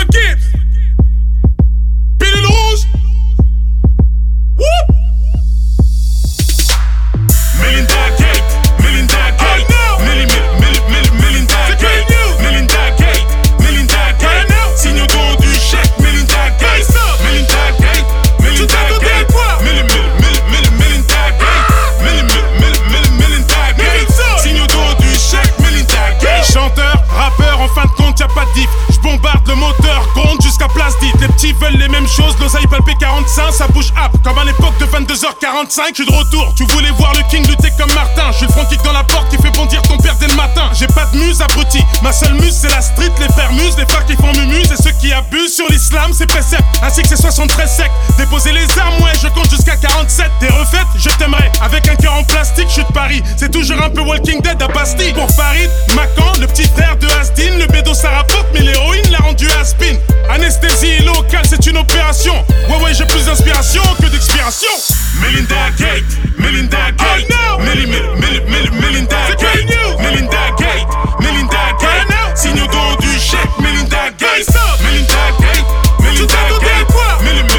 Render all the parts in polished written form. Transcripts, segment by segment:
Gibbs. Pilule rouge. Whoop. Melinda Gate, Melinda Gate, Melinda Gate, Melinda Gate, Melinda Gate, signe au dos du chèque, Melinda Gate, Melinda Gate, Melinda Gate, Melinda Gate, signe au dos du chèque, Melinda Gate. Chanteur, rappeur, en fin de compte y'a pas de diff. J'bombarde le moteur, gronde jusqu'à place dite. Les petits veulent les mêmes choses, l'oseille palpé 45, ça bouge up comme à l'époque de 22h45. J'suis de retour, tu voulais voir le king lutter comme Martin. J'suis le front kick dans la porte qui fait bondir ton père dès le matin. J'ai pas de muse abruti, ma seule muse c'est la street. Les frères muses, les frères qui font mumuse et ceux qui abusent sur l'islam c'est précepte. Ainsi que c'est 73 secs. Déposer les armes, ouais je compte jusqu'à 47. T'es refaites, je t'aimerais. Avec un cœur en plastique, j'suis de Paris. C'est toujours un peu Walking Dead à Bastille. Pour Farid, Macan, le petit frère de Asdin. Le bédo ça rapporte mais l'héroïne l'a rendu Aspin. Anesthésie locale c'est une opération. Ouais j'ai plus d'inspiration que d'expiration. Melinda Gate, Melinda Gate, Melinda Gate, Melinda Gate, Melinda Gate, signe au dos du chèque, Melinda Gate, Melinda Gate, Melinda Gate, Melinda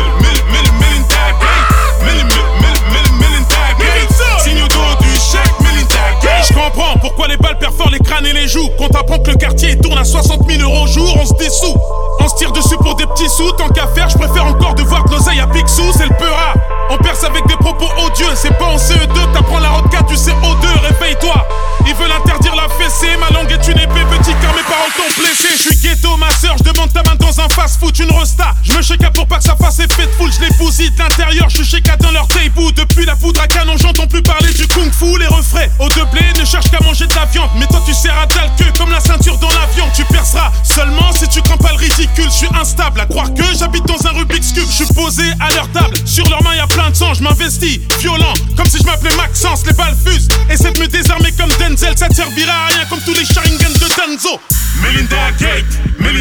Gate, signe au dos du chèque, Melinda Gate. J'comprends pourquoi les balles perforent les crânes et les joues. Quand t'apprends que le quartier tourne à 60 000 € au jour, on se dissout. On se tire dessus pour des petits sous, tant qu'à faire, j'préfère encore devoir de l'oseille à Picsou, c'est le peura. On perce avec des propos odieux, c'est pas en CE2, t'apprends la route 4 du CO2, réveille-toi. Ils veulent interdire la fessée, ma langue est une épée, petit car mes parents t'ont blessé. J'suis ghetto, ma sœur, j'demande ta main dans un fast-food, une resta. J'me shake pour pas que ça fasse effet de foule, j'les bousille de l'intérieur, j'suis shake dans leur tape. Depuis la poudre à canon, j'entends plus parler du kung-fu, les refrains. Au de blé, ne cherche qu'à manger de la viande, mais toi tu sers à dalle queue comme la ceinture dans l'avion. Tu perceras seulement si tu crains pas le ridicule, j'suis instable à croire que j'habite dans un Rubik's Cube. J'suis posé à leur table, sur leurs mains y'a plein de sang, j'm'investis, violent, comme si je m'appelais Maxence, les balles fusent. Essaie de me désarmer comme Denzel, ça te servira à rien comme tous les Sharingan de Danzo. Melinda Gate,